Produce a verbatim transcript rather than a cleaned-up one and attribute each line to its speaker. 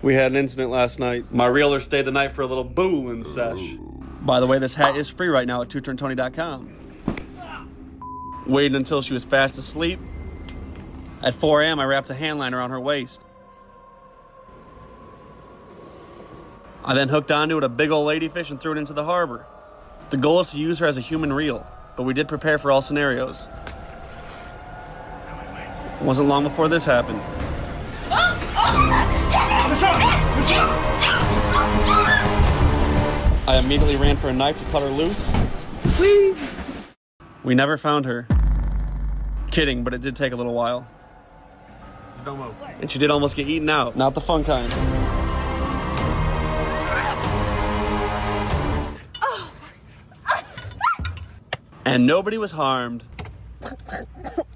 Speaker 1: We had an incident last night. My reeler stayed the night for a little booling sesh.
Speaker 2: By the way, this hat is free right now at two turn tony dot com. Waited until she was fast asleep. At four a.m., I wrapped a hand line around her waist. I then hooked onto it a big old ladyfish and threw it into the harbor. The goal is to use her as a human reel, but we did prepare for all scenarios. It wasn't long before this happened. I immediately ran for a knife to cut her loose. Whee! We never found her. Kidding, but it did take a little while. And she did almost get eaten out. Not the fun kind. And nobody was harmed.